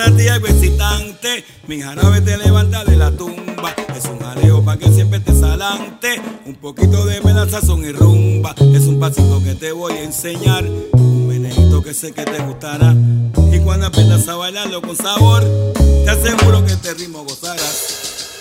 para ti algo excitante. Mi jarabe te levanta de la tumba. Es un jaleo pa' que siempre estés adelante. Un poquito de sazón y rumba. Es un pasito que te voy a enseñar. Un meneíto que sé que te gustará. Y cuando aprendas a bailarlo con sabor, te aseguro que este ritmo gozarás.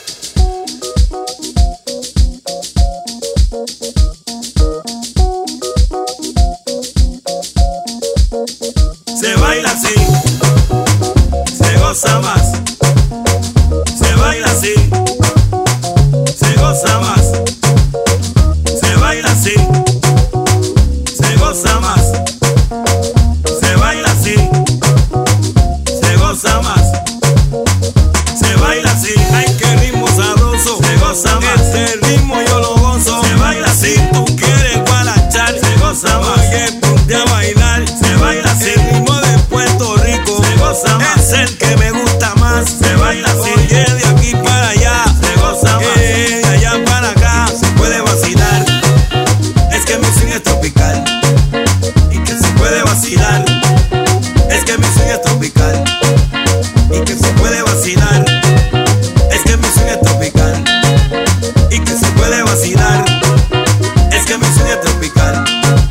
Se baila así, se goza más. Se baila así, se goza más. Se baila así, se goza más. Se baila así, se goza más. Se baila así, ay qué ritmo sabroso. Se goza más, este ritmo yo lo gozo. Se baila así, tú quieres guarachar. Se goza más, oye, ponte a bailar. Se baila así, el ritmo de Puerto Rico. Se goza más, es el que me gusta más. Se baila así, oye, de aquí para allá. Se goza más, de allá para acá. Se puede vacilar, es que mi swing es tropical. Y que se puede vacilar, es que mi swing es tropical. Y que se puede vacilar, es que mi swing es tropical. Y que se puede vacilar, es que mi swing es tropical.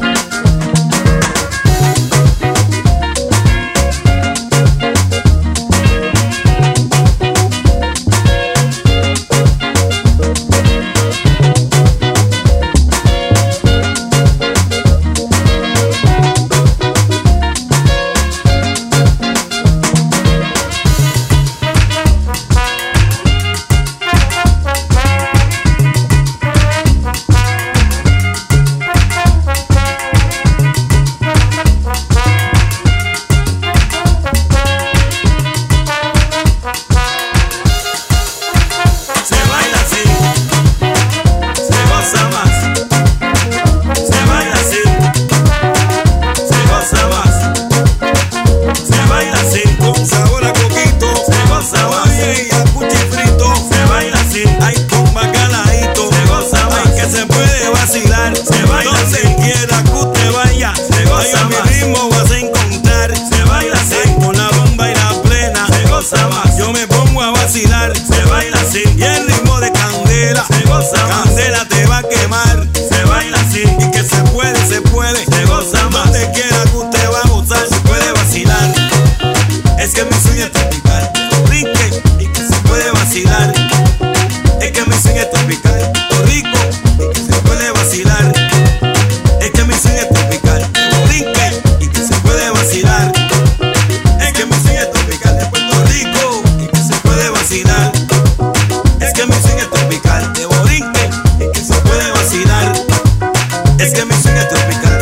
Se baila así, y el ritmo de Candela. Se goza más, Candela te va a quemar. Se baila así, y que se puede, se goza más. Donde quiera que usted va a gozar, se puede vacilar. Es que mi swing es tropical. Brinque, y que se puede vacilar. Es que mi swing es tropical. Puerto Rico, y que se puede vacilar. Es que mi swing es tropical. Brinque, y que se puede vacilar. Es que mi swing es tropical de Puerto Rico. Vacilar. Es que mi swing es tropical de Borinque y que se puede vacilar. Es que mi swing es tropical.